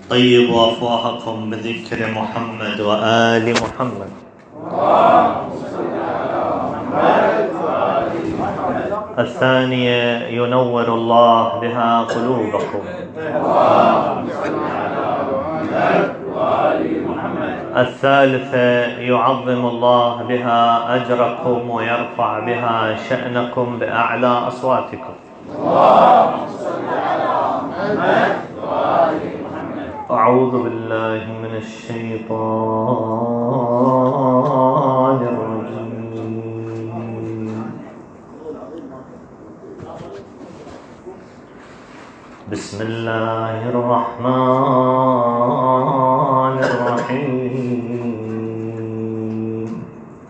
طيبوا أفواهكم بذكر محمد وآل محمد. الثانية ينور الله بها قلوبكم. الثالثة يعظم الله بها أجركم ويرفع بها شأنكم بأعلى أصواتكم. أعوذ بالله من الشيطان الرجيم. بسم الله الرحمن الرحيم.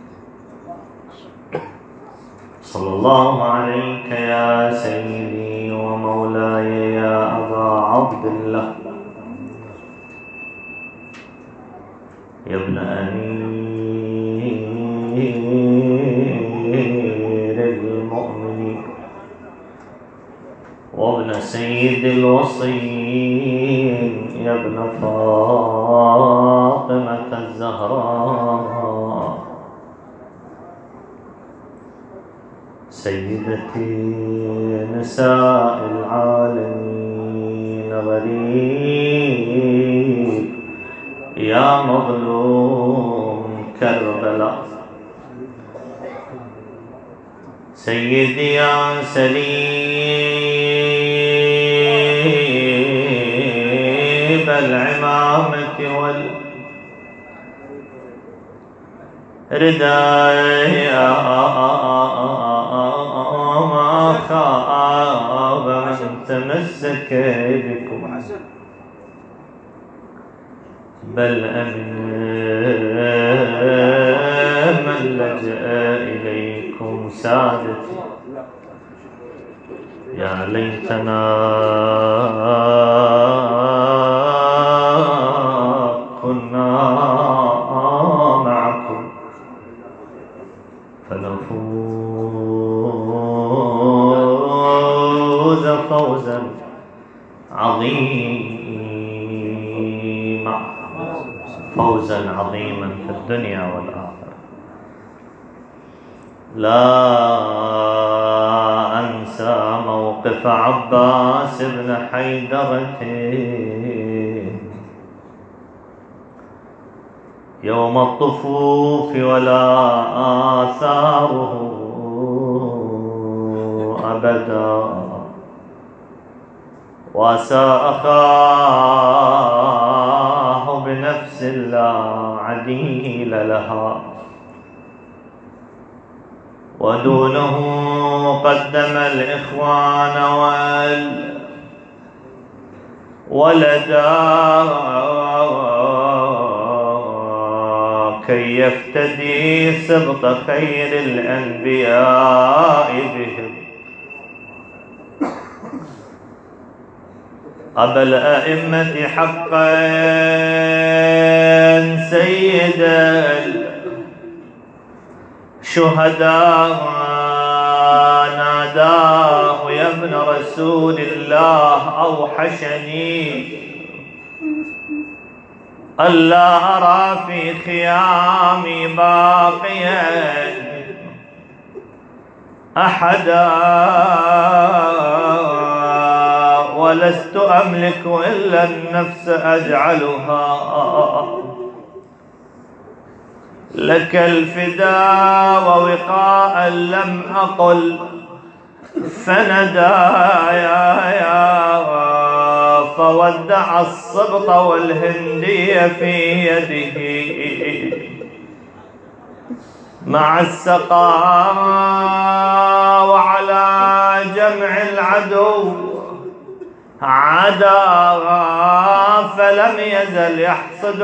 صلى الله عليك يا سيدي ومولاي يا أبا عبد الله يا ابن أمير المؤمنين وابن سيد الوصيين يا ابن فاطمة الزهراء سيدتي نساء العالمين غريب يا مظلوم كربلاء سيدي يا سليب العمامة والرداء يا ما خاب من تمسك بكم بل أمن من لجأ إليكم سادتي يا ليتنا كنا معكم فنفوز فوزا عظيما فوزا عظيما في الدنيا والآخرة. لا أنسى موقف عباس بن حيدرة يوم الطفوف ولا آثاره أبدا واسى أخاه بنفس لا عديل لها ودونه قدم الإخوان والولدا كي يفتدي سبط خير الأنبياء بهم. أبا الأئمة حقا سيد الشهداء ناداه يا ابن رسول الله أوحشني ألا أرى في خيامي باقيا أحدا ولست أملك إلا النفس أجعلها لك الفداء ووقاء لم أقل فندايا فودع الصبط والهندي في يده مع السقاء وعلى جمع العدو عدا فلم يزل يحصد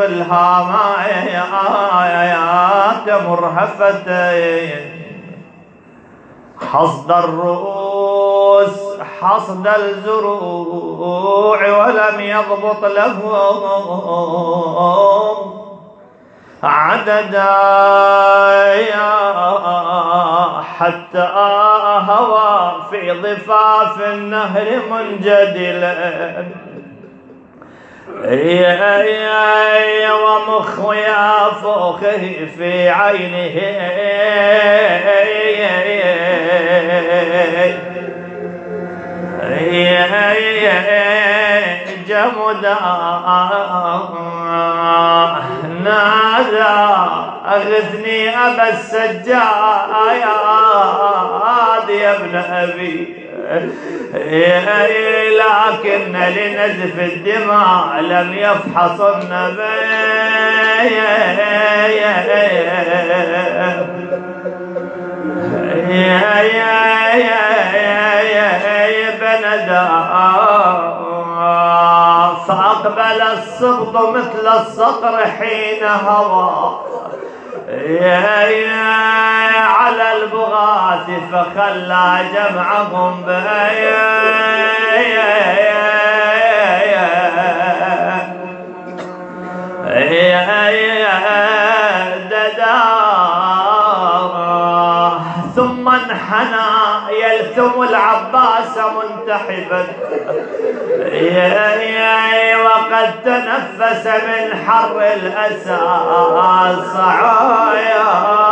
الهامات مرهفتين حصد الرؤوس حصد الزروع ولم يضبط له عددا حتى في ضفاف النهر منجدلا ومخ يافوخه في عينه جمدا نادى أغثني أبا السجاد يا ابن أبي، لكن لنزف الدماء لم يفحص النبي بندا، فأقبل الصبط مثل الصقر حين هوى على البغاة فخلى جمعهم ثم انحنى يلثم العباس منتحبا وقد تنفس من حر الأسى صعايا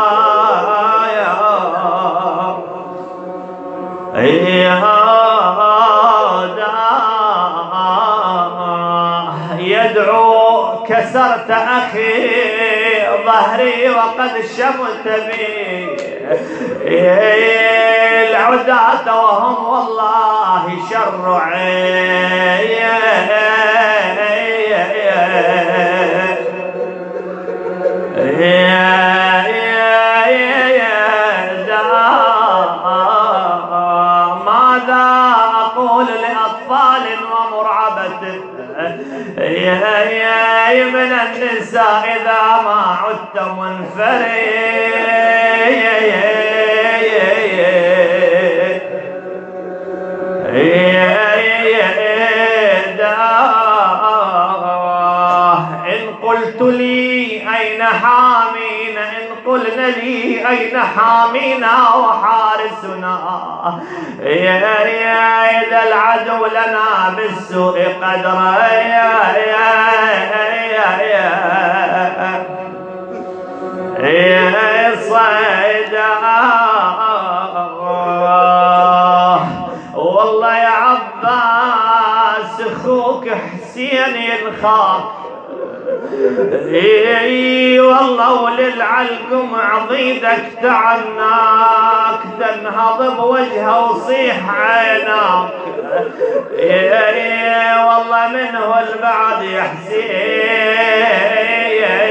يدعو كسرت أخي ظهري وقد شمت بي العداة وهم والله شر ماذا أقول لأطفال ومرعبة من النساء إذا ما عدت إن قلت لي أين حامينا، إن قلن لي أين حامينا وحارسنا، إذا العدو لنا بالسوء قدر صيدا. والله يا عباس اخوك حسين ينخاف، والله وللعلقم عضيدك تعناك تنهض بوجهه وصيح عيناك، والله منه البعد يا حسين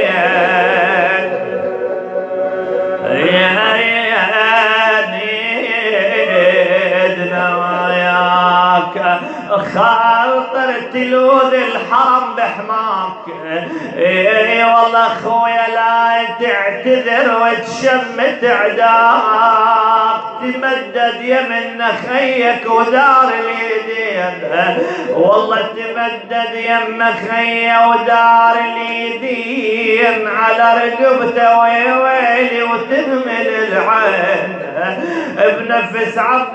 خاطر تلوذ الحرم بحماك، والله اخويا لا تعتذر وتشمت عداك، تمدد يمن خيك ودار اليدين، والله تمدد يم خيه ودار اليدين على رقبته ويلي وتهمل العين بنفس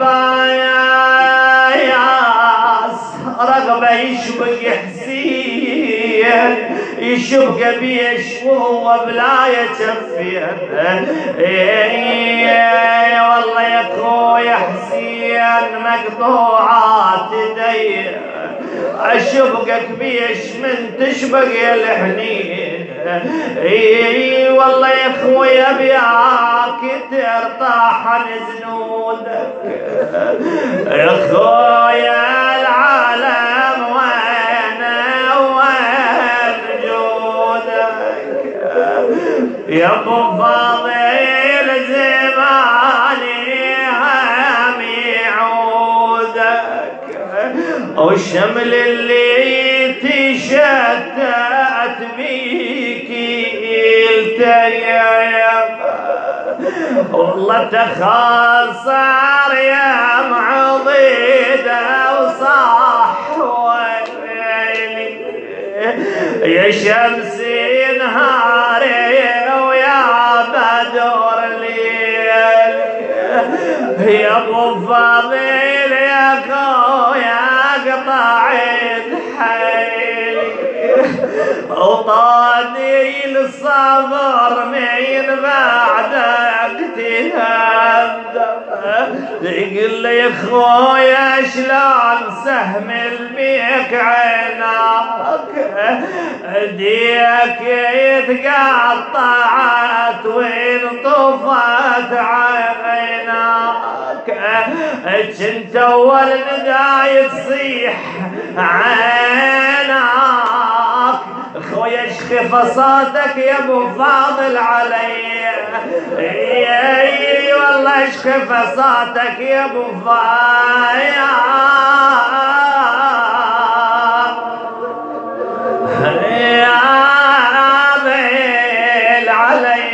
عباس رغبة يشبك حسين يشبك بيش وهو بلا يتفين، والله يا اخويا حسين مقطوعات يدي اشبكك بيش من تشبك يا الحنين، والله يا اخويا بياك ترتاح عن زنودك يا اخويا العالم وين جودك يا ابو فاضل زماني هم يعودك، والشمل اللي تشتت بيك التيم، والله تخاصر يا معضيده وصاح ويلي يا شمس نهاري ويا بدر ليل، يا ابو فاضل يا خويا قطعت حيلي وطاني الصبر من بعدك تهدم. يقول لي يا خويا شلون سهم البيك عيناك ديك يتقطعت وانطفت عيناك. كنت اول نداية تصيح عيناك. خويا اشخف صوتك يا ابو فاضل علي. اي والله اشخف صوتك يا ابو فاضل علي.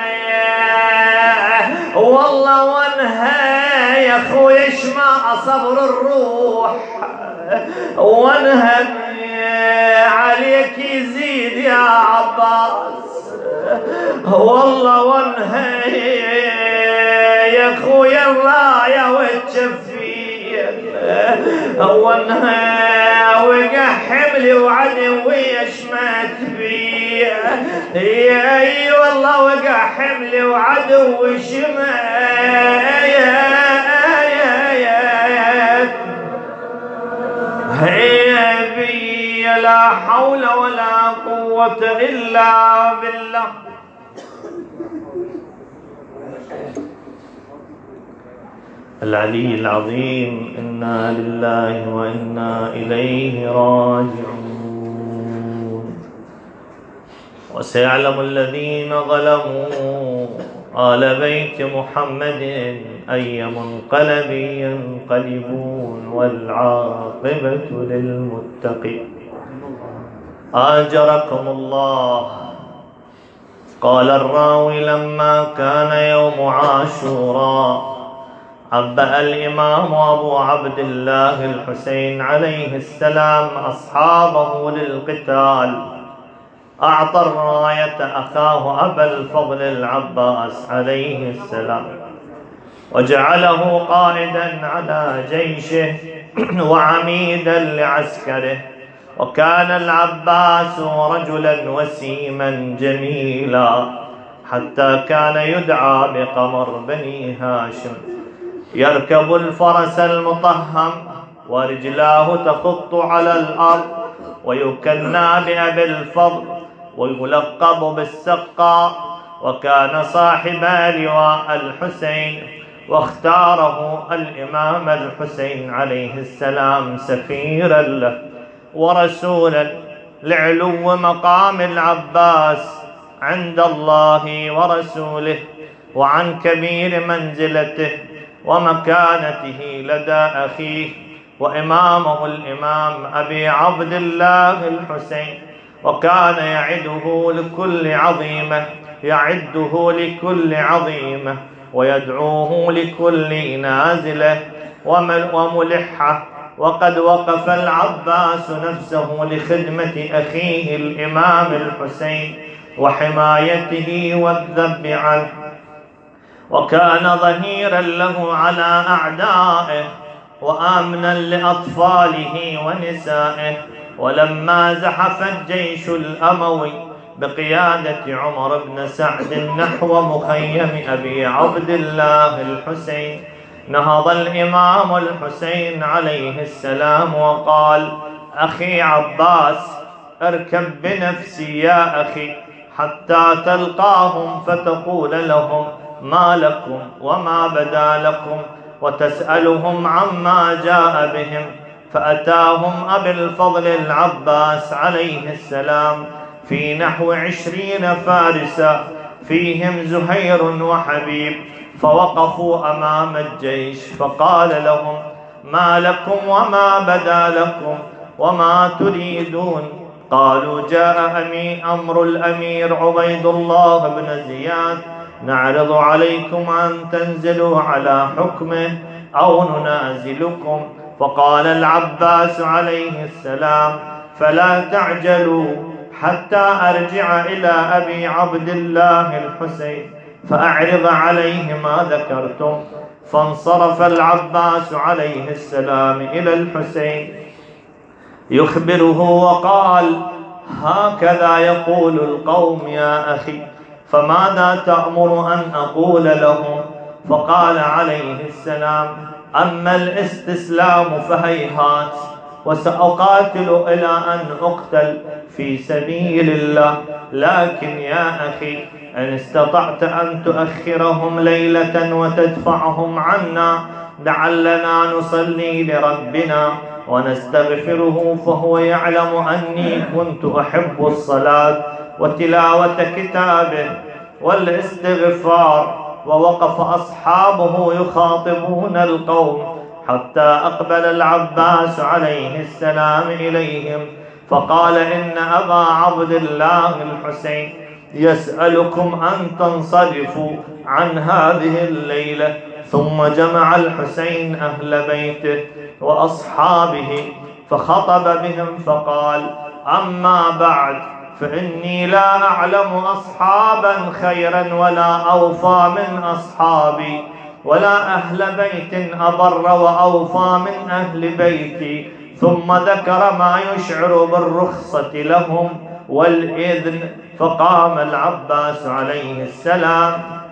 والله وانهى يا خويا ما صبر الروح وانهى عليك يزيد يا عباس. والله وانهى يا خويا الرايه والتشفير وانهى وقع حملي وعدوي يشمت بي. اي والله وقع حملي وعدوي شمت بي. لا حول ولا قوة إلا بالله. العلي العظيم. إنا لله وإنا إليه راجعون. وسيعلم الذين ظلموا آل بيت محمد أي منقلب ينقلبون والعاقبة للمتقين. آجركم الله. قال الراوي لما كان يوم عاشوراء عبأ الإمام أبو عبد الله الحسين عليه السلام أصحابه للقتال. أعطى الراية أخاه أبا الفضل العباس عليه السلام وجعله قائدا على جيشه وعميدا لعسكره. وكان العباس رجلا وسيما جميلا حتى كان يدعى بقمر بني هاشم. يركب الفرس المطهم ورجلاه تخط على الأرض ويكنى بأبي الفضل ويلقب بالسقاء. وكان صاحب لواء الحسين واختاره الإمام الحسين عليه السلام سفيرا له ورسولا لعلو مقام العباس عند الله ورسوله وعن كبير منزلته ومكانته لدى أخيه وإمامه الإمام أبي عبد الله الحسين. وكان يعده لكل عظيمة ويدعوه لكل نازلة وملحة. وقد وقف العباس نفسه لخدمة أخيه الإمام الحسين وحمايته والذب عنه. وكان ظهيرا له على أعدائه وآمنا لأطفاله ونسائه. ولما زحف الجيش الأموي بقيادة عمر بن سعد نحو مخيم أبي عبد الله الحسين نهض الإمام الحسين عليه السلام وقال: أخي عباس، اركب بنفسي يا أخي حتى تلقاهم فتقول لهم ما لكم وما بدا لكم وتسألهم عما جاء بهم. فأتاهم أبي الفضل العباس عليه السلام في نحو 20 فارسا فيهم زهير وحبيب، فوقفوا أمام الجيش فقال لهم: ما لكم وما بدا لكم وما تريدون؟ قالوا: جاء أمر الأمير عبيد الله بن زياد نعرض عليكم أن تنزلوا على حكمه أو ننازلكم. فقال العباس عليه السلام: فلا تعجلوا حتى أرجع إلى أبي عبد الله الحسين فأعرض عليه ما ذكرتم. فانصرف العباس عليه السلام إلى الحسين يخبره وقال: هكذا يقول القوم يا أخي، فماذا تأمر أن أقول لهم؟ فقال عليه السلام: أما الاستسلام فهيهات، وسأقاتل إلى أن أقتل في سبيل الله، لكن يا أخي إن استطعت أن تؤخرهم ليلة وتدفعهم عنا لعلنا نصلي لربنا ونستغفره، فهو يعلم أني كنت أحب الصلاة وتلاوة كتابه والاستغفار. ووقف أصحابه يخاطبون القوم حتى أقبل العباس عليه السلام إليهم فقال: إن أبا عبد الله الحسين يسألكم أن تنصرفوا عن هذه الليلة. ثم جمع الحسين أهل بيته وأصحابه فخطب بهم فقال: أما بعد، فإني لا أعلم أصحابا خيرا ولا أوفى من أصحابي، ولا أهل بيت أبر وأوفى من أهل بيتي. ثم ذكر ما يشعر بالرخصة لهم والإذن. فقام العباس عليه السلام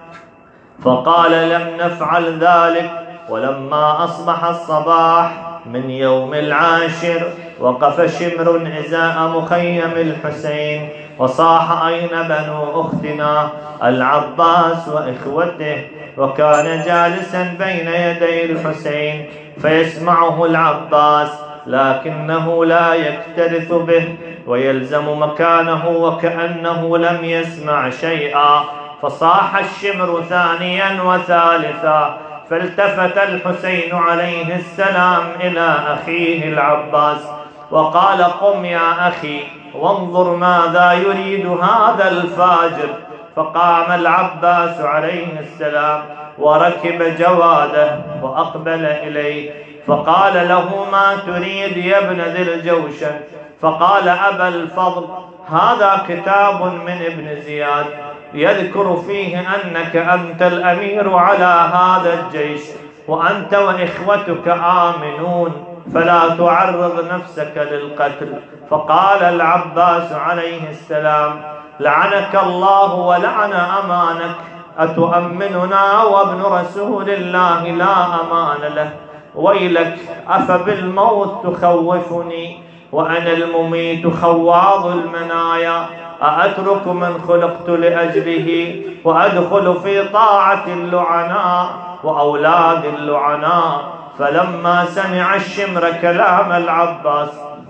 فقال: لم نفعل ذلك. ولما أصبح الصباح من يوم العاشر وقف شمر إزاء مخيم الحسين وصاح: أين بنو أختنا العباس وإخوته؟ وكان جالسا بين يدي الحسين فيسمعه العباس، لكنه لا يكترث به ويلزم مكانه وكأنه لم يسمع شيئا. فصاح الشمر ثانيا وثالثا، فالتفت الحسين عليه السلام إلى أخيه العباس وقال: قم يا أخي وانظر ماذا يريد هذا الفاجر. فقام العباس عليه السلام وركب جواده وأقبل إليه فقال له: ما تريد يا ابن ذي الجوشن؟ فقال: أبا الفضل، هذا كتاب من ابن زياد يذكر فيه أنك أنت الأمير على هذا الجيش، وأنت وإخوتك آمنون، فلا تعرض نفسك للقتل. فقال العباس عليه السلام: لعنك الله ولعن أمانك، أتؤمننا وابن رسول الله لا أمان له؟ ويلك، أفبالموت تخوفني وأنا المميت خواض المنايا؟ أأترك من خلقت لأجله وأدخل في طاعة اللعناء وأولاد اللعناء؟ فلما سمع الشمر كلام العباس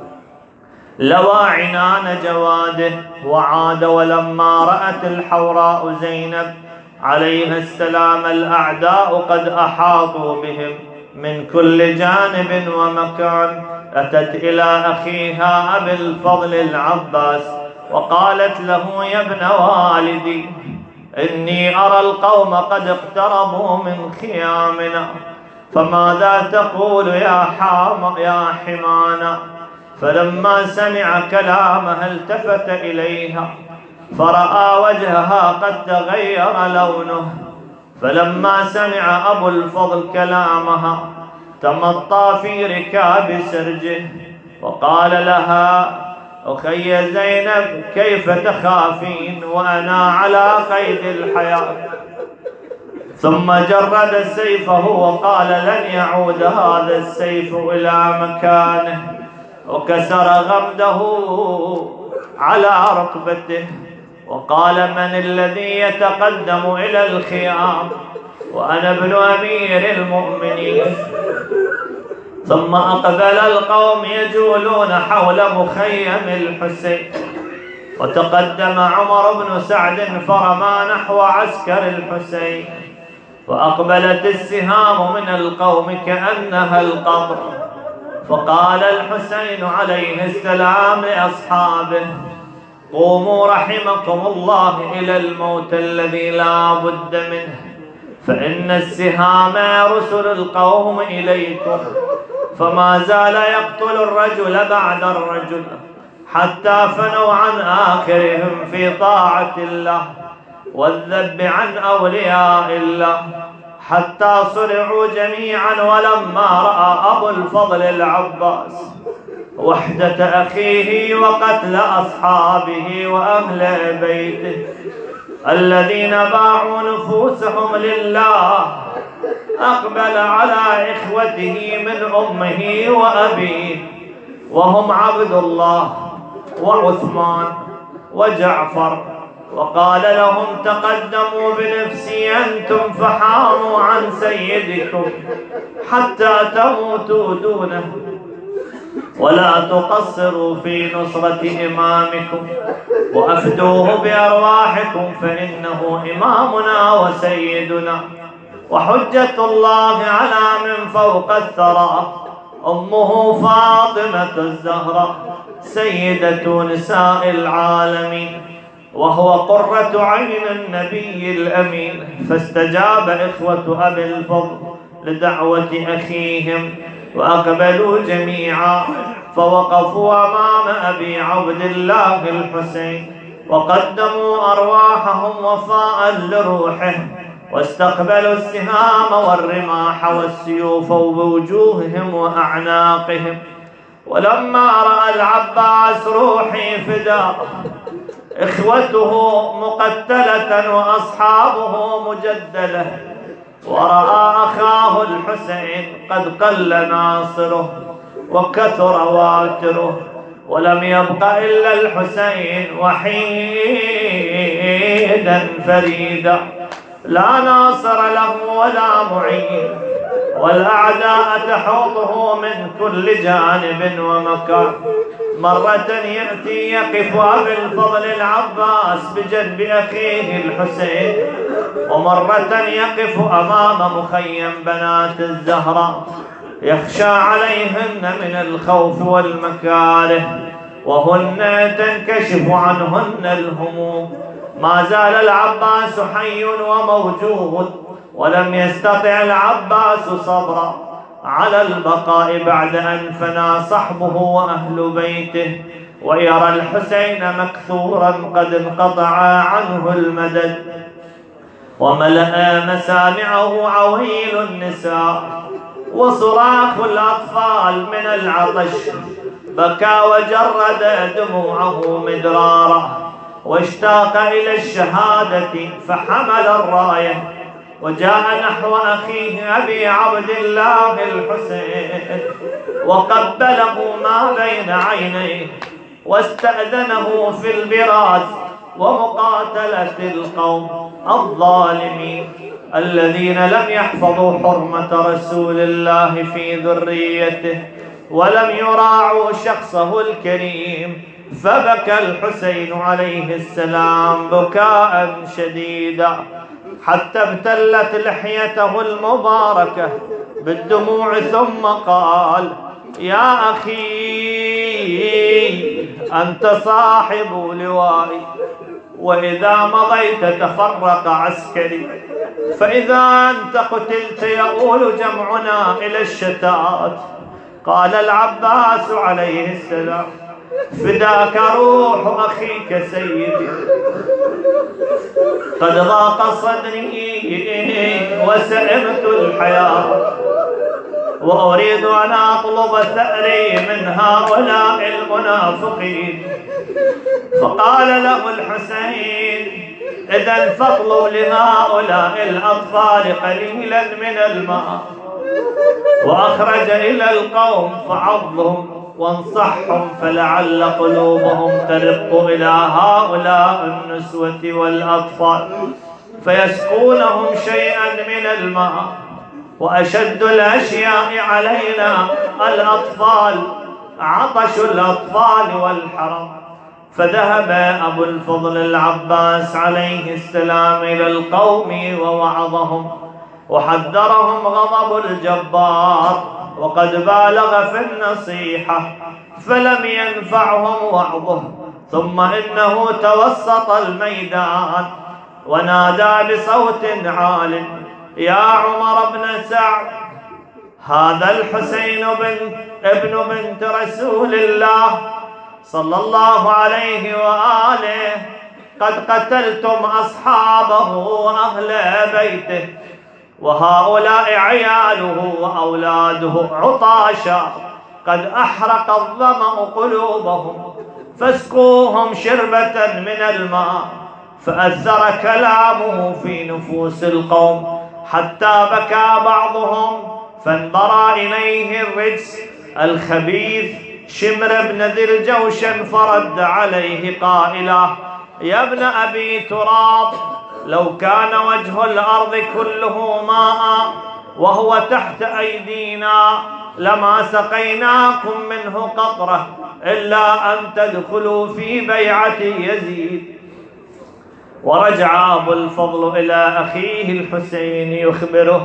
لوى عنان جواده وعاد. ولما رأت الحوراء زينب عليها السلام الأعداء قد أحاطوا بهم من كل جانب ومكان، أتت إلى أخيها أبي الفضل العباس وقالت له: يا ابن والدي، إني أرى القوم قد اقتربوا من خيامنا، فماذا تقول يا حمانا؟ فلما سمع كلامها التفت إليها فرأى وجهها قد تغير لونه. فلما سمع أبو الفضل كلامها تمطى في ركاب سرجه وقال لها: أخي زينب، كيف تخافين وأنا على قيد الحياة؟ ثم جرد سيفه وقال: لن يعود هذا السيف إلى مكانه، وكسر غمده على ركبته وقال: من الذي يتقدم إلى الخيام؟ وأنا ابن أمير المؤمنين. ثم أقبل القوم يجولون حول مخيم الحسين، وتقدم عمر بن سعد فرمى نحو عسكر الحسين، وأقبلت السهام من القوم كأنها القطر. فقال الحسين عليه السلام لأصحابه: قوموا رحمكم الله إلى الموت الذي لا بد منه، فإن السهام رسل القوم إليكم. فما زال يقتل الرجل بعد الرجل حتى فنوا عن آخرهم في طاعة الله والذب عن أولياء الله حتى صرعوا جميعا. ولما رأى أبو الفضل العباس وحدة أخيه وقتل أصحابه وأهل بيته الذين باعوا نفوسهم لله، أقبل على إخوته من أمه وأبيه وهم عبد الله وعثمان وجعفر، وقال لهم تقدموا بنفسي أنتم فحاموا عن سيدكم حتى تموتوا دونه، ولا تقصروا في نصرة إمامكم، وأفدوه بأرواحكم فإنه إمامنا وسيدنا وحجة الله على من فوق الثرى، أمه فاطمة الزهراء سيدة نساء العالمين، وهو قرة عين النبي الأمين. فاستجاب إخوة أبي الفضل لدعوة أخيهم وأقبلوا جميعا، فوقفوا أمام أبي عبد الله الحسين وقدموا أرواحهم وفاء لروحه، واستقبلوا السهام والرماح والسيوف بوجوههم وأعناقهم. ولما رأى العباس روحي فداء إخوته مقتلة وأصحابه مجدلة، ورأى أخاه الحسين قد قل ناصره وكثر واتره، ولم يبق إلا الحسين وحيدا فريدا لا ناصر له ولا معين، والأعداء تحوطه من كل جانب ومكان. مرة يأتي يقف أبي الفضل العباس بجنب أخيه الحسين، ومرة يقف أمام مخيم بنات الزهراء يخشى عليهن من الخوف والمكاره، وهن تنكشف عنهن الهموم. ما زال العباس حي وموجود، ولم يستطع العباس صبرا على البقاء بعد أن فنى صحبه وأهل بيته، ويرى الحسين مكثورا قد انقطع عنه المدد، وملأ مسامعه عويل النساء وصراخ الأطفال من العطش. بكى وجرد دموعه مدرارا، واشتاق إلى الشهادة فحمل الراية وجاء نحو أخيه أبي عبد الله الحسين وقبله ما بين عينيه، واستأذنه في البراز ومقاتلة القوم الظالمين الذين لم يحفظوا حرمة رسول الله في ذريته ولم يراعوا شخصه الكريم. فبكى الحسين عليه السلام بكاء شديدا حتى ابتلت لحيته المباركة بالدموع، ثم قال: يا أخي أنت صاحب لوائي، وإذا مضيت تفرق عسكري، فإذا أنت قتلت يؤول جمعنا إلى الشتات. قال العباس عليه السلام: فداك روح أخيك سيدي، قد ضاق صدري وسئمت الحياة، وأريد أن أطلب ثأري من هؤلاء المنافقين. فقال له الحسين: إذن فاطلب لهؤلاء الأطفال قليلا من الماء. وأخرج إلى القوم فعظهم وانصحهم، فلعل قلوبهم ترق إلى هؤلاء النسوة والأطفال فيسقونهم شيئا من الماء. وأشد الأشياء علينا الأطفال، عطش الأطفال والحرم. فذهب أبو الفضل العباس عليه السلام إلى القوم ووعظهم وحذرهم غضب الجبار، وقد بالغ في النصيحة فلم ينفعهم وعظه. ثم إنه توسط الميدان ونادى بصوت عال: يا عمر بن سعد، هذا الحسين ابن بنت رسول الله صلى الله عليه وآله قد قتلتم أصحابه وأهل بيته، وهؤلاء عياله وأولاده عطاشا قد أحرق الظمأ قلوبهم فاسقوهم شربة من الماء. فأثر كلامه في نفوس القوم حتى بكى بعضهم، فانبرى إليه الرجس الخبيث شمر بن ذي الجوشن، فرد عليه قائلا: يا ابن أبي تراب، لو كان وجه الأرض كله ماء وهو تحت أيدينا لما سقيناكم منه قطرة إلا أن تدخلوا في بيعة يزيد. ورجع أبو الفضل إلى أخيه الحسين يخبره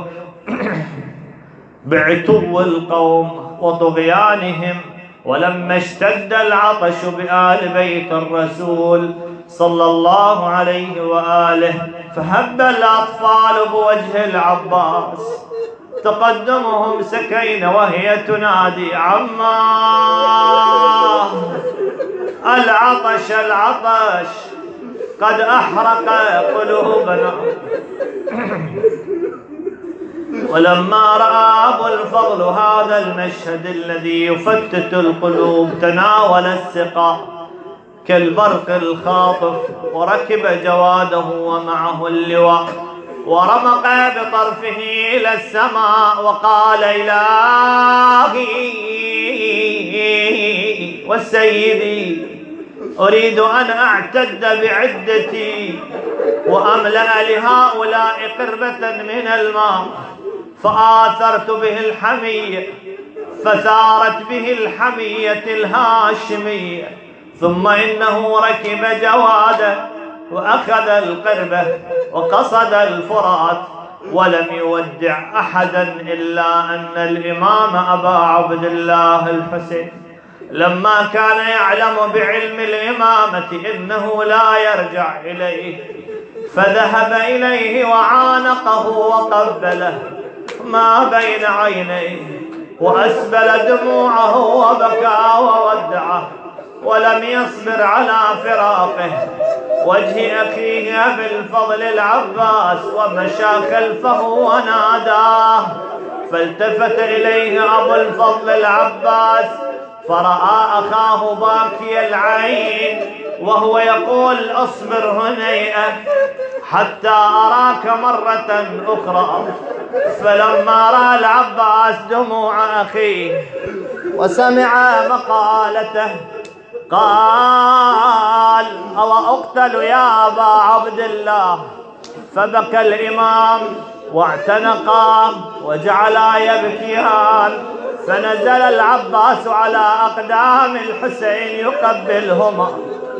بعتو القوم وطغيانهم. ولما اشتد العطش بآل بيت الرسول صلى الله عليه وآله فهب الأطفال بوجه العباس، تقدمهم سكينة وهي تنادي: عماه، العطش العطش قد أحرق قلوبنا. ولما رأى أبو الفضل هذا المشهد الذي يفتت القلوب تناول السقاء كالبرق الخاطف، وركب جواده ومعه اللواء، ورمق بطرفه إلى السماء وقال: إلهي وسيدي، أريد أن أعتد بعدتي وأملأ لهؤلاء قربة من الماء، فآثرت به الحمية، فثارت به الحمية الهاشمية، ثم إنه ركب جواده وأخذ القربة وقصد الفرات، ولم يودع أحدا إلا أن الإمام أبا عبد الله الحسين لما كان يعلم بعلم الإمامة إنه لا يرجع إليه، فذهب إليه وعانقه وقبله ما بين عينيه، وأسبل دموعه وبكى وودعه، ولم يصبر على فراقه وجه أخيه أبي الفضل العباس، ومشى خلفه وناداه. فالتفت إليه أبو الفضل العباس فرأى أخاه باكي العين وهو يقول: أصبر هنيئة حتى أراك مرة أخرى. فلما رأى العباس دموع أخيه وسمع مقالته قال: أو أقتل يا أبا عبد الله؟ فبكى الإمام واعتنقا وجعلا يبكيان، فنزل العباس على أقدام الحسين يقبلهما،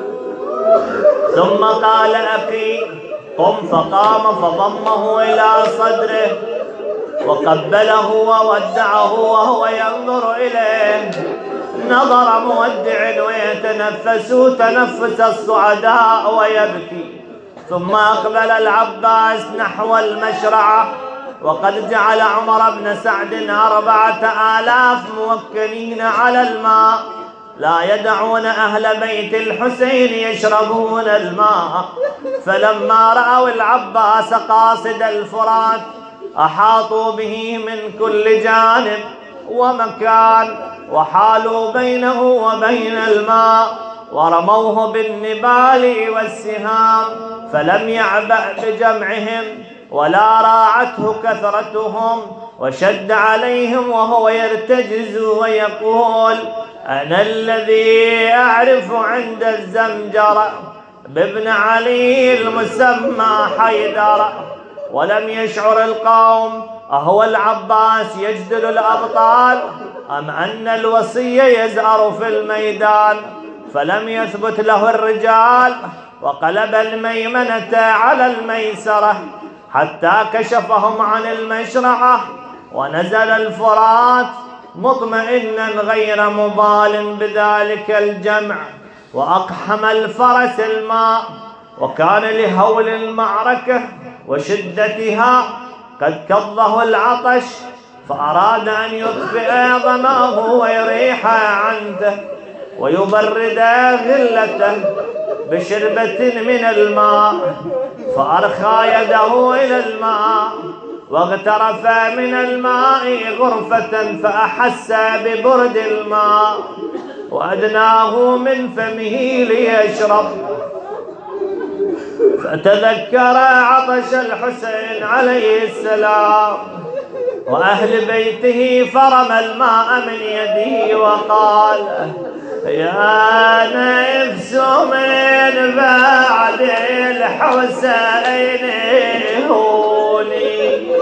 ثم قال: أخي قم. فقام فضمه إلى صدره وقبله وودعه وهو ينظر إليه نظر مودع ويتنفس تنفس السعداء ويبكي. ثم أقبل العباس نحو المشرعة، وقد جعل عمر بن سعد 4000 موكلين على الماء لا يدعون أهل بيت الحسين يشربون الماء. فلما رأوا العباس قاصد الفرات أحاطوا به من كل جانب ومكان، وحالوا بينه وبين الماء، ورموه بالنبال والسهام، فلم يعبأ بجمعهم ولا راعته كثرتهم، وشد عليهم وهو يرتجز ويقول: أنا الذي أعرف عند الزمجرة بابن علي المسمى حيدر. ولم يشعر القوم أهو العباس يجدل الأبطال أم أن الوصي يزأر في الميدان، فلم يثبت له الرجال، وقلب الميمنة على الميسرة حتى كشفهم عن المشرعة، ونزل الفرات مطمئنا غير مبال بذلك الجمع، وأقحم الفرس الماء، وكان لهول المعركة وشدتها قد كظه العطش، فأراد أن يطفئ ظمأه ويريح عنده ويبرد غلته بشربة من الماء، فأرخى يده إلى الماء واغترف من الماء غرفة فأحس ببرد الماء وأدناه من فمه ليشرب، فتذكر عطش الحسين عليه السلام وأهل بيته، فرمى الماء من يده وقال: يا نفس من بعد الحسين هوني،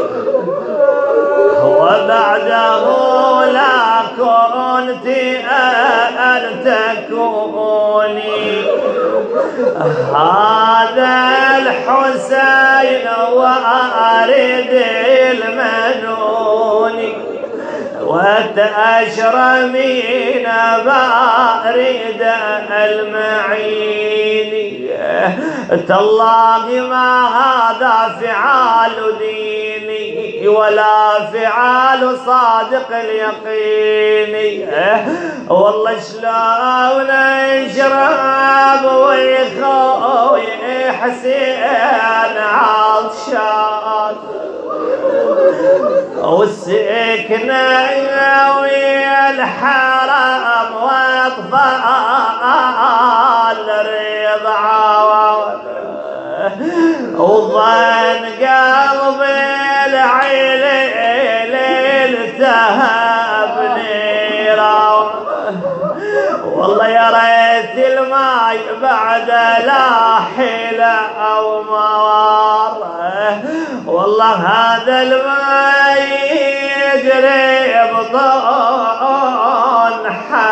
وبعده لا كنت أن تكوني، هذا الحسين وأرد المنون، وتشرمين بارد المعين، تالله ما هذا فعال ديني ولا فعال صادق اليقين، والله شلون يشرب ويخوي حسين عطشان، والسكنة ويا الحرام واطفال رضعان، وظن قلبي العيل التهب نيران، والله يا ريت الماي بعد لا حيلة أو موار، والله هذا الماي يجري بطون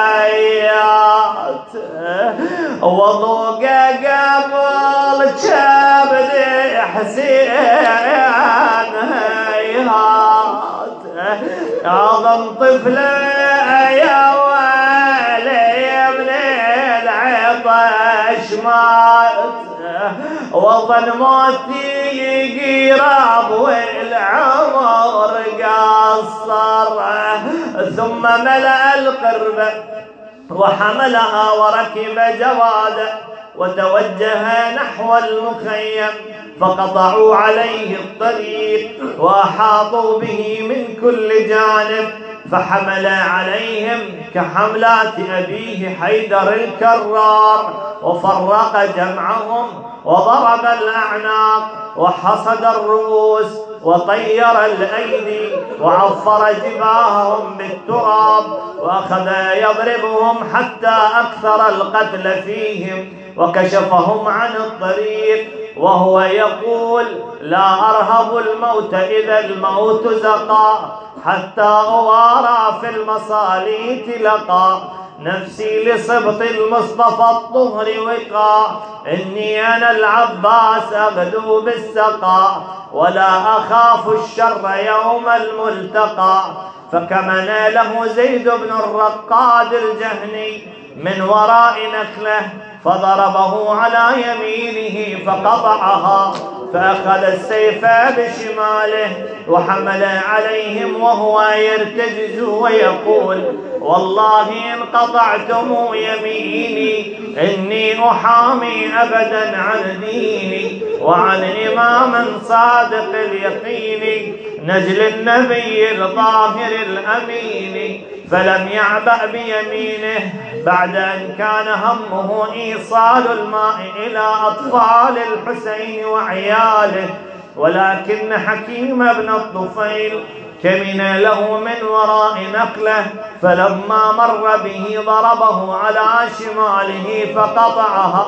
حيات، وضوق قبل كبد حسين هيهات، أعظم طفلة يا ولي من العطش مات، وظن موتي قراب والعمر قصر، ثم ملأ القربة وحملها وركب جواده وتوجه نحو المخيم، فقطعوا عليه الطريق وأحاطوا به من كل جانب، فحمل عليهم كحملات أبيه حيدر الكرار، وفرق جمعهم وضرب الأعناق وحصد الرؤوس وطير الأيدي وعفر جباههم بالتراب، وأخذ يضربهم حتى أكثر القتل فيهم وكشفهم عن الطريق، وهو يقول: لا أرهب الموت إذا الموت زقا، حتى أوارى في المصاليت لقى، نفسي لصبط المصطفى الطهر وقا، إني أنا العباس أغدو بالسقا، ولا أخاف الشر يوم الملتقى. فكمن له زيد بن الرقاد الجهني من وراء نخله، فضربه على يمينه فقطعها، فأخذ السيف بشماله وحمل عليهم وهو يرتجز ويقول: والله إن قطعتم يميني إني أحامي أبدا عن ديني وعن إمام صادق اليقين، نجل النبي الطاهر الأمين. فلم يعبأ بيمينه بعد أن كان همه إيصال الماء إلى أطفال الحسين وعياله، ولكن حكيم بن الطفيل كمن له من وراء نقله، فلما مر به ضربه على شماله فقطعها،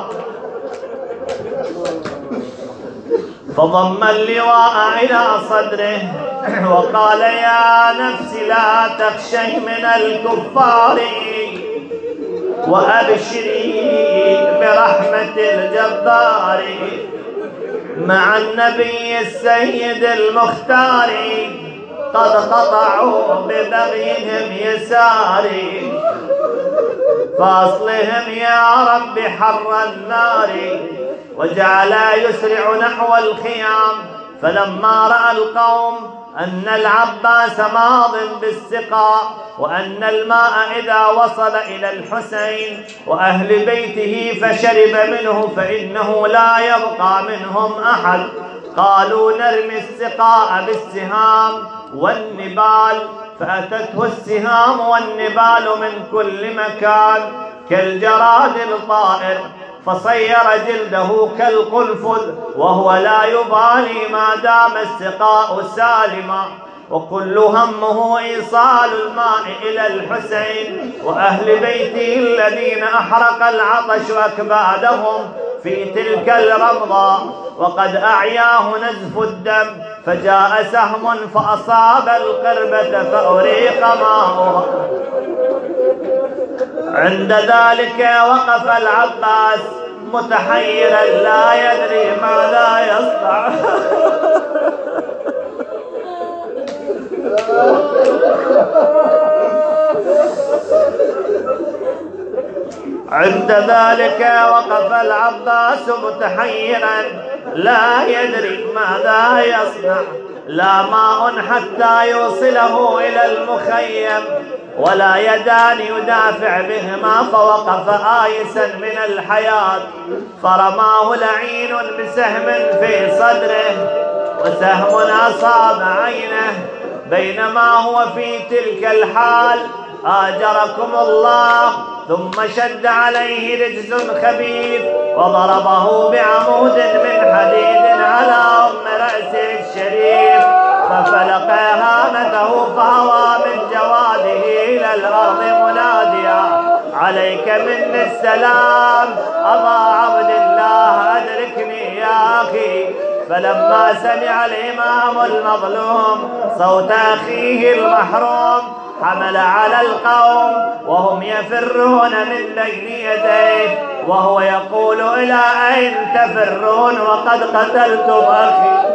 فضم اللواء إلى صدره وقال: يا نفس لا تخشي من الكفار وأبشري برحمة الجبار، مع النبي السيد المختار قد قطعوا ببغيهم يساري، فاصلهم يا رب حر النار. وجعل يسرع نحو الخيام، فلما رأى القوم أن العباس ماض بالسقاء، وأن الماء إذا وصل إلى الحسين وأهل بيته فشرب منه فإنه لا يبقى منهم أحد، قالوا نرمي السقاء بالسهام والنبال، فأتته السهام والنبال من كل مكان كالجراد الطائر، فصير جلده كالقلفذ، وهو لا يبالي ما دام السقاء سالما، وكل همه إيصال الماء إلى الحسين وأهل بيته الذين أحرق العطش أكبادهم في تلك الرمضة، وقد أعياه نزف الدم، فجاء سهم فأصاب القربة فأريق ماؤها. عند ذلك وقف العباس متحيرا لا يدري ماذا يصنع. عند ذلك وقف العباس متحيرا لا يدري ماذا يصنع، لا ماء حتى يوصله إلى المخيم ولا يدان يدافع بهما، فوقف آيسا من الحياة، فرماه لعين بسهم في صدره، وسهم أصاب عينه. بينما هو في تلك الحال آجركم الله ثم شد عليه رجز خبيث وضربه بعمود من حديد على رأسه الشريف، ففلق هامته فهوى من جواده إلى الأرض مناديا عليك مني السلام أبا عبد الله أدركني يا أخي. فلما سمع الإمام المظلوم صوت أخيه المحروم حمل على القوم وهم يفرون من بين يديه وهو يقول إلى أين تفرون وقد قتلتم أخي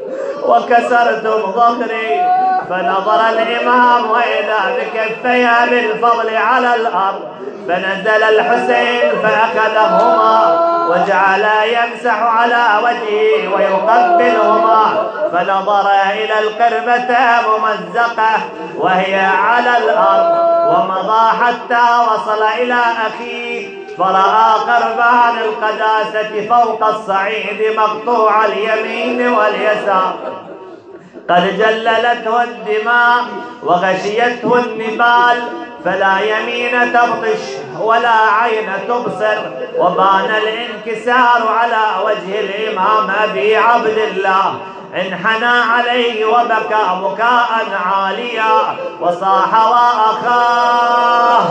وكسرتم ظهري. فنظر الإمام وإذا بكفيها بالفضل على الأرض، فنزل الحسين فأخذهما وجعل يمسح على وجهه ويقبلهما، فنظر إلى القربة ممزقة وهي على الأرض ومضى حتى وصل إلى أخيه، فرأى قربان القداسة فوق الصعيد مقطوع اليمين واليسار قد جللته الدماء وغشيته النبال، فلا يمين تبطش ولا عين تبصر، وبان الانكسار على وجه الإمام أبي عبد الله. انحنى عليه وبكى بكاء عاليا وصاح وأخاه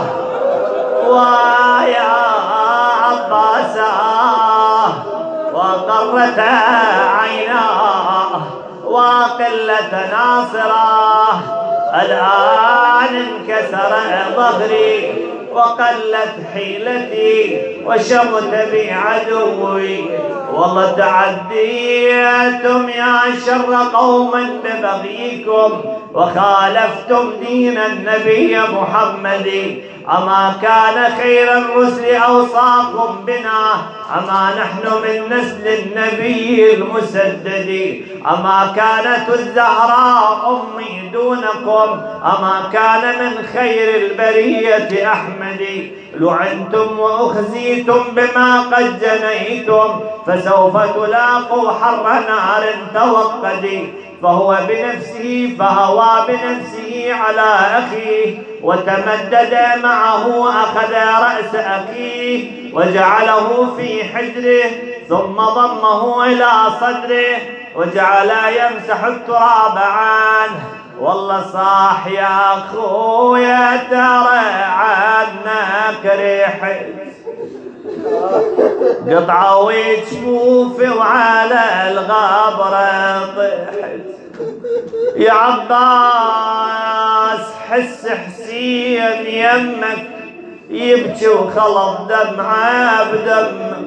ويا عباسا، وقرت عيناه وقلة ناصراه. الآن انكسر ظهري وقلت حيلتي وشمت بي عدوي، والله تعديتم يا شر قوم ببغيكم وخالفتم دين النبي محمد. أما كان خير الرسل أوصاكم بنا، أما نحن من نسل النبي المسدد. أما كانت الزهراء أمي دونكم، أما كان من خير البرية أحمد. لعنتم وأخزيتم بما قد جنيتم، فسوف تلاقوا حر نار توقد. فهو بنفسه فهوى بنفسه على أخيه وتمدد معه، أخذ رأس أخيه وجعله في حجره ثم ضمه إلى صدره وجعل يمسح التراب عنه. والله صاح يا أخويا ترى عنك ريحت قطعة وجفوفي وعلى الغابرة طيحت. يا عباس حس حسين يمك يبكي وخلط دمعه بدمك،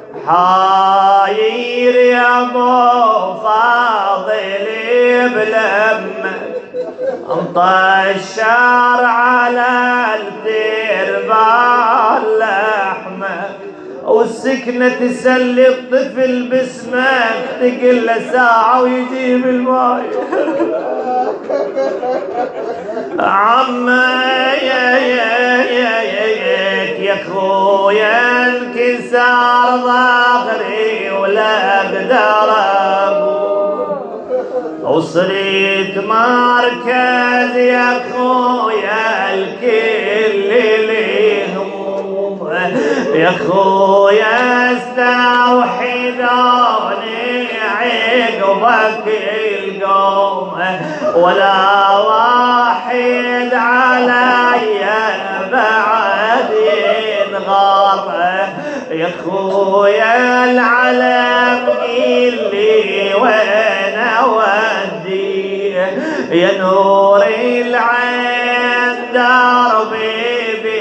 حاير يا ابو فاضل بلمك، انطشر على التربال لحمك، والسكنة تسلي الطفل باسمك، تقل له ساعة ويجيب الماي. عمي يا خويا انكسر ظهري ولا اقدر اقول، وصرت مركز يا خويا الكل ليهم، يا خويا استوحدوني عقبك القوم، ولا واحد علي بعد ينغار. يا خويا العلم قيل لي وين اودي، يا نور العين دربي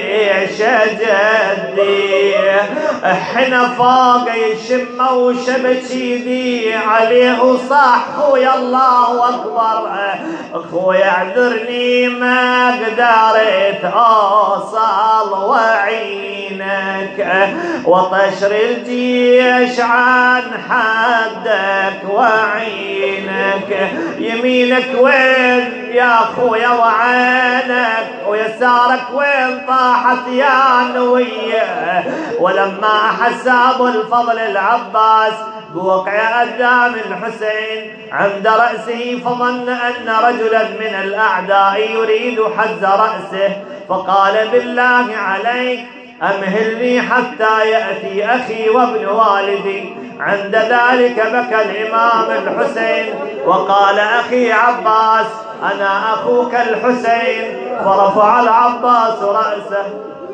بشجدي، احنا فوق يشمه وشبك يدي عليه وصاح خويا الله اكبر. خويا اعذرني ما قدرت اوصل وعينك، وطشر الجيش عن حدك وعينك، يمينك وين يا خويا وعينك، ويسارك وين طاحت يا نوية. ولما حس ابو الفضل العباس بوقع قدام الحسين عند رأسه، فظن أن رجلا من الأعداء يريد حز رأسه، فقال بالله عليك أمهلني حتى يأتي أخي وابن والدي. عند ذلك بكى الإمام الحسين وقال أخي عباس أنا أخوك الحسين، فرفع العباس رأسه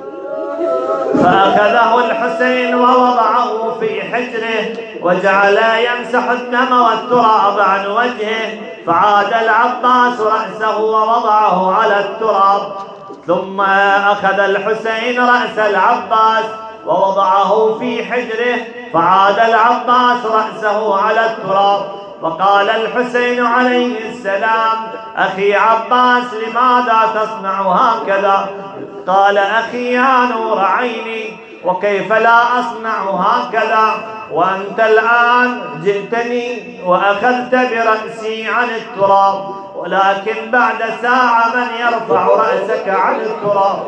فأخذه الحسين ووضعه في حجره وجعل يمسح الدم والتراب عن وجهه، فعاد العباس رأسه ووضعه على التراب، ثم أخذ الحسين رأس العباس ووضعه في حجره، فعاد العباس رأسه على التراب، فقال الحسين عليه السلام أخي عباس لماذا تصنع هكذا؟ قال أخي يا نور عيني وكيف لا أصنع هكذا وأنت الآن جئتني وأخذت برأسي عن التراب، ولكن بعد ساعة من يرفع رأسك عن التراب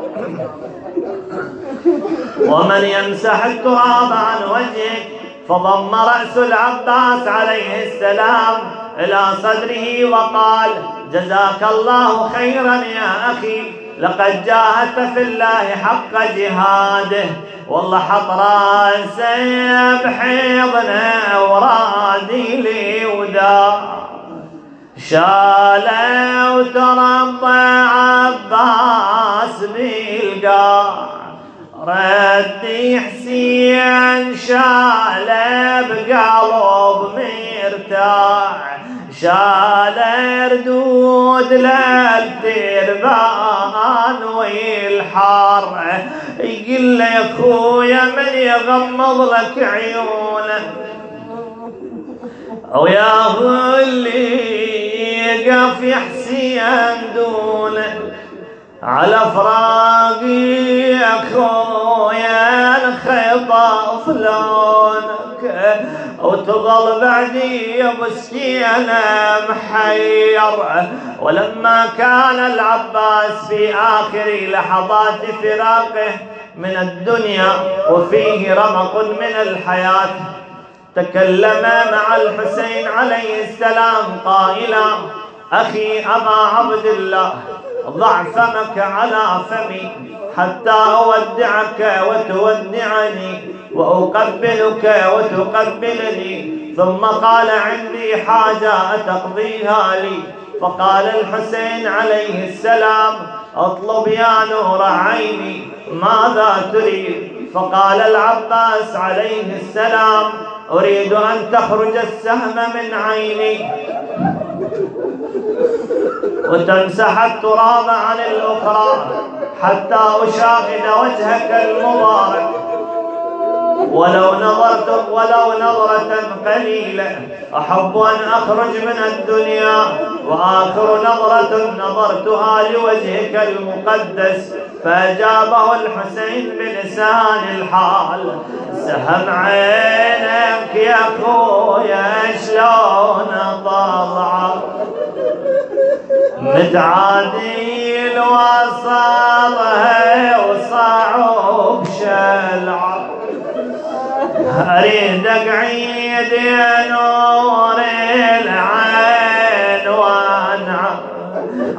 ومن يمسح التراب عن وجهك؟ فضم رأس العباس عليه السلام إلى صدره وقال جزاك الله خيرا يا أخي، لقد جاهدت في الله حق جهاده، والله حط راسي بحضنه ورادي لي وداع، شاله وتربى عباس بالقاع، ردي حسين شاله بقلب مرتاح، شاله ردود للتربان والحار، يقول له يا خويا من يغمض لك عيونه، ويا اللي يقف يا حسين دونه، على فراقي يا خويا انخطف لونك، وتظل بعدي يا مسكينة محير. ولما كان العباس في آخر لحظات فراقه من الدنيا وفيه رمق من الحياة، تكلم مع الحسين عليه السلام قائلا أخي أبا عبد الله ضع فمك على فمي حتى أودعك وتودعني وأقبلك وتقبلني، ثم قال عندي حاجة أتقضيها لي. فقال الحسين عليه السلام اطلب يا نور عيني ماذا تريد؟ فقال العباس عليه السلام أريد أن تخرج السهم من عيني وتمسح التراب عن الأخرى حتى أشاهد وجهك المبارك، ولو نظرة قليلة أحب أن أخرج من الدنيا، وآخر نظرة نظرتها لوجهك المقدس. فأجابه الحسين بلسان الحال سهم عينك يا خويا شلون طلع متعادل وصلها وصعب شلع، أريد أقعد يا نور العين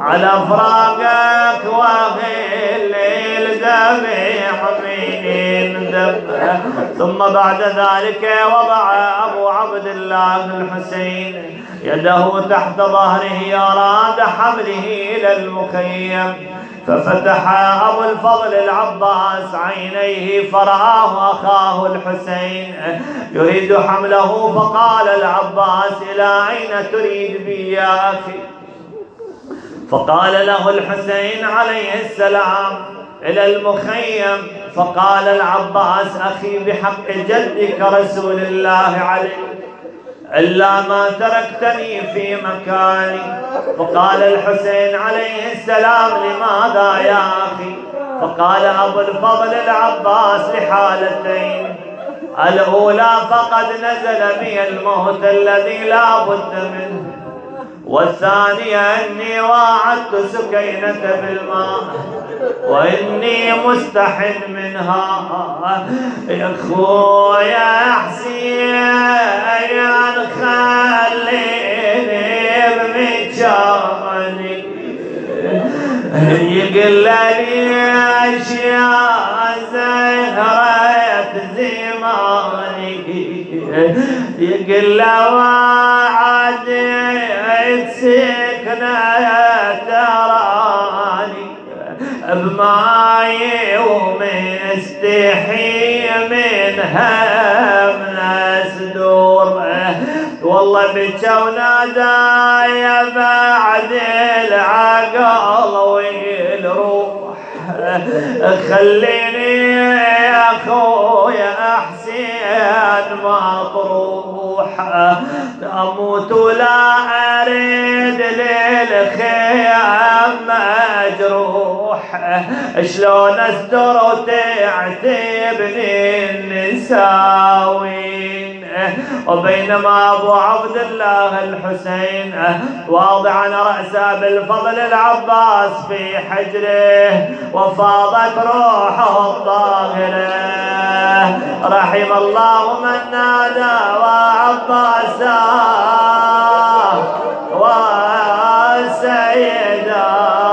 على فراقك واهي الليل دمع من يندب. ثم بعد ذلك وضع أبو عبد الله الحسين يده تحت ظهره أراد حمله إلى المخيم، ففتح أبو الفضل العباس عينيه فرآه أخاه الحسين يريد حمله، فقال العباس: إلى أين تريد بي يا أخي؟ فقال له الحسين عليه السلام: إلى المخيم. فقال العباس: أخي بحق جدك رسول الله عليه إلا ما تركتني في مكاني. فقال الحسين عليه السلام: لماذا يا أخي؟ فقال أبو الفضل العباس: لحالتين، الأولى فقد نزل بي الموت الذي لا بد منه، والثانية أني واعدت سكينة بالماء وإني مستحن منها. يا أخويا حسين خليني بمكاني، يقل لي أشياء زهرة زماني، يقل وعد سكنة تراني بماي ومستحي من هم نسدور. والله بكى ونادى يا بعد العقل والروح، خليني يا اخويا حسين مطروح، اموت ولا اريد للخيام مجروح، شلون استر وتعتبني النساوين. وبينما ابو عبد الله الحسين واضعا رأسه بالفضل العباس في حجره وفاضت روحه الطاهرة، رحم الله من نادى وعباسا وسيدا.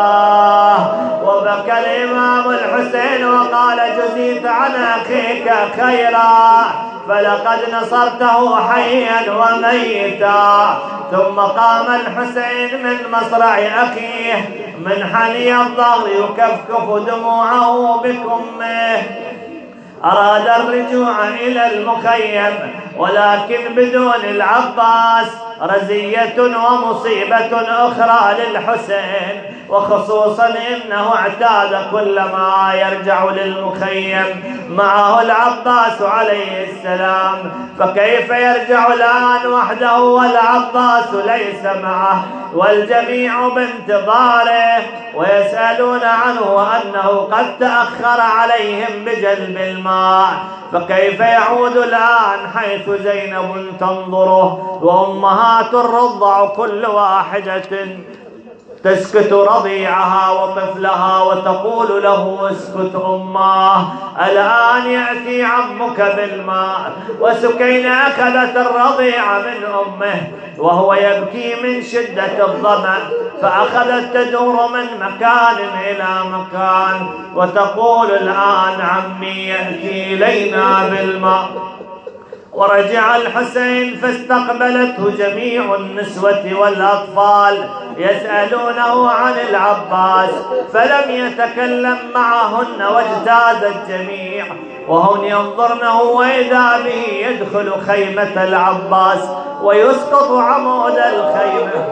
وبكى الإمام الحسين وقال: جزيت عن أخيك خيرا، فلقد نصرته حيا وميتا. ثم قام الحسين من مصرع أخيه منحني الظهر يكفكف دموعه بكمه، أراد الرجوع إلى المخيم ولكن بدون العباس رزية ومصيبة أخرى للحسين، وخصوصا إنه اعتاد كلما يرجع للمخيم معه العباس عليه السلام، فكيف يرجع الآن وحده والعباس ليس معه والجميع بانتظاره ويسألون عنه وأنه قد تأخر عليهم بجلب الماء، فكيف يعود الآن حيث زينب تنظره وأمهات الرضع كل واحدة تسكت رضيعها وطفلها وتقول له: اسكت أماه، الآن يأتي عمك بالماء. وسكينة أخذت الرضيع من أمه وهو يبكي من شدة الظمأ، فأخذت تدور من مكان إلى مكان وتقول: الآن عمي يأتي إلينا بالماء. ورجع الحسين فاستقبلته جميع النسوة والأطفال يسألونه عن العباس، فلم يتكلم معهن واجتاز الجميع وهن ينظرنه، وإذا به يدخل خيمة العباس ويسقط عمود الخيمة،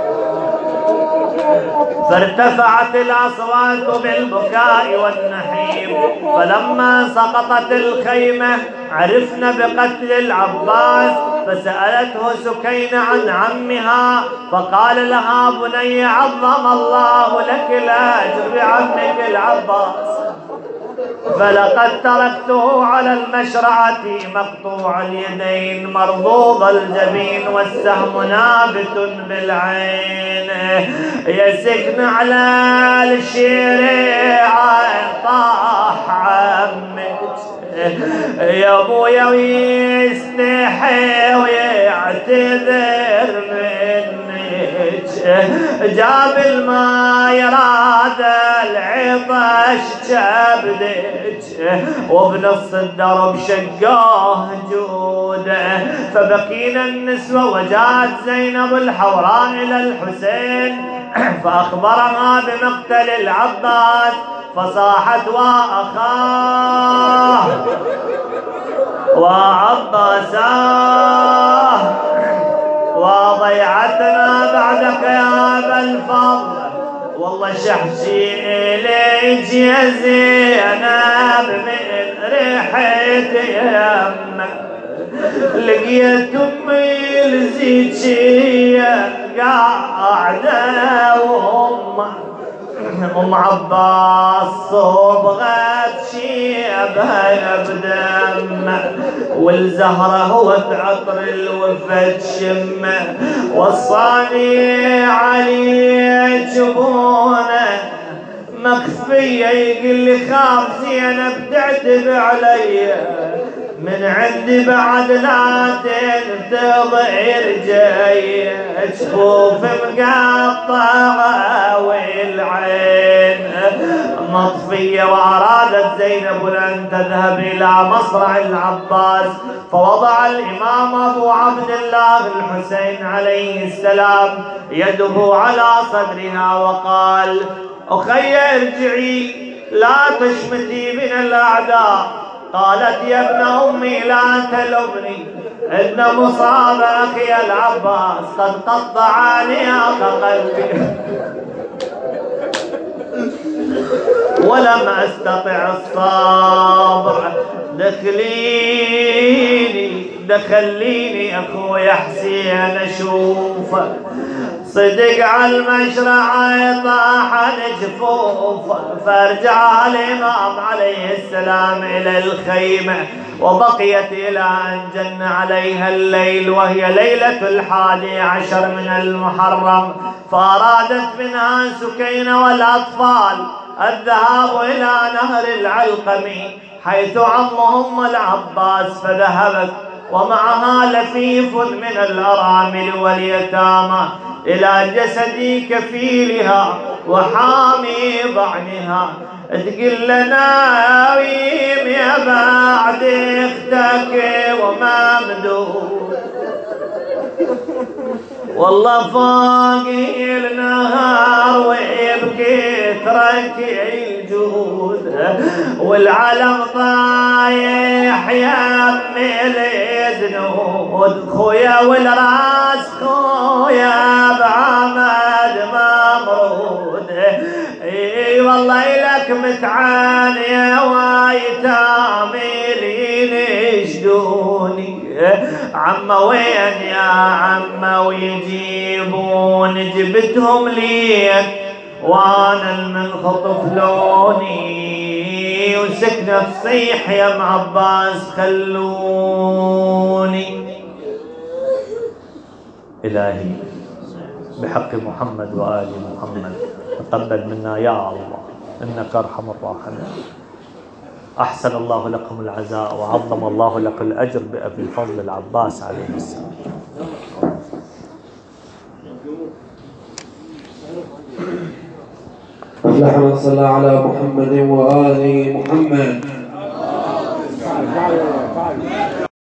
فارتفعت الأصوات بالبكاء والنحيب. فلما سقطت الخيمة عرفنا بقتل العباس، فسألته سكينة عن عمها فقال لها: بني عظم الله لك الأجر بعمك العباس، فلقد تركته على المشرعة مقطوع اليدين مرضوض الجبين والسهم نابت بالعين، يسكن على الشريعة طاح عمك يا ابويا ويستحي ويعتذر منك، جاب الماء راد العطش كبدك وبنص الدرب شقاه جوده فبقينا النسوة وجاءت زينب الحوراء إلى الحسين فأخبرها بمقتل العباس فصاحت وأخاه وعباساه وضيعتنا بعدك يا أبا الفضل والله شحشي إليك يا زينب من ريحتي يمك لقيت أمي الزيتشية قاعدة أم عباس صبغت شيبها بدم والزهرة هو عطر الوفا تشم وصاني علي جبونه مخفية يقول لي خاف زينب تعتب علي من عندي بعد لا تنتظر جاي جفوف مقطعة والعين مطفية وأرادت زينب أن تذهب إلى مصرع العباس فوضع الإمام أبو عبد الله الحسين عليه السلام يده على صدرها وقال أخي ارجعي لا تشمتي من الأعداء. قالت يا ابن أمي لا تلومني إن مصاب أخي العباس قد قطع نياق قلبي ولم أستطع الصبر دخليني أخوي حسين أشوفه صدق على المشرع طاح جفوف فارجع الإمام عليه السلام إلى الخيمة وبقيت إلى أن جن عليها الليل وهي ليلة 11 من المحرم فأرادت منها سكينة والأطفال الذهاب إلى نهر العلقم حيث عمهم العباس فذهبت ومعها لفيف من الأرامل واليتامى إلى جسد كفيلها وحامي ضعنها تقول لنا ويم يا بعد اختك وممدود والله فاقي النهار ويبكي تركي الجهود والعلم طايح يمي الزنود خويا والراس خويا بعمد ممرود اي والله لك متعانية وايتامي لي يشدوني عما وين يا عما ويجيبون جبتهم لي وانا المنخطف لوني وسكنة تصيح يا ام عباس خلوني. إلهي بحق محمد وآل محمد تقبل منا يا الله إنك أرحم الراحمين. أحسن الله لكم العزاء وعظم الله لكم الأجر بأبي الفضل العباس عليه السلام. أفلح من صلى على محمد وآل محمد.